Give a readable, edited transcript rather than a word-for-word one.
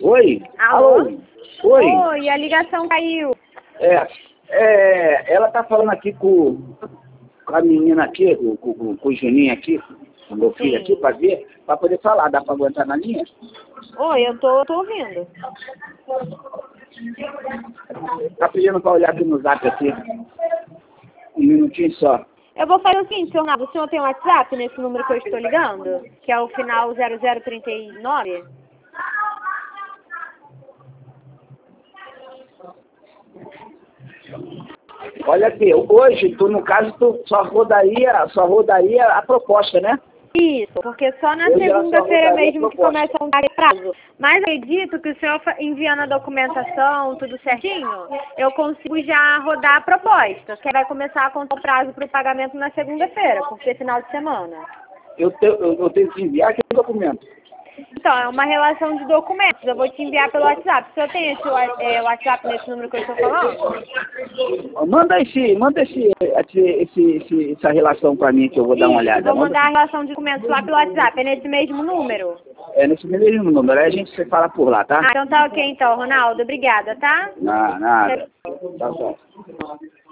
Oi? Alô? Oi? Oi, a ligação caiu. Ela tá falando aqui com a menina aqui, com o Juninho aqui, com o meu filho aqui, pra ver, pra poder falar. Dá pra aguentar na linha? Oi, eu tô ouvindo. Tá pedindo pra olhar aqui no zap aqui. Um minutinho só. Eu vou fazer o seguinte, senhor Ronaldo, o senhor tem um WhatsApp nesse número que eu estou ligando? Que é o final 0039? Olha aqui, hoje, no caso, tu só rodaria a proposta, né? Isso, porque só na Hoje ela só segunda-feira rodaria a mesmo que proposta. começa a dar prazo. Mas acredito que o senhor enviando a documentação, tudo certinho, eu consigo já rodar a proposta, que vai começar a contar o prazo para o pagamento na segunda-feira, por ser final de semana. Eu tenho que enviar aquele documento. Então, é uma relação de documentos, eu vou te enviar pelo WhatsApp. O senhor tem esse WhatsApp nesse número que eu estou falando? Manda essa relação pra mim que eu vou dar uma Isso, olhada. vou mandar a relação de documentos lá pelo WhatsApp, é nesse mesmo número? É nesse mesmo número, aí a gente se fala por lá, tá? Ah, então tá ok então, Ronaldo, obrigada, tá? Nada. Tá bom.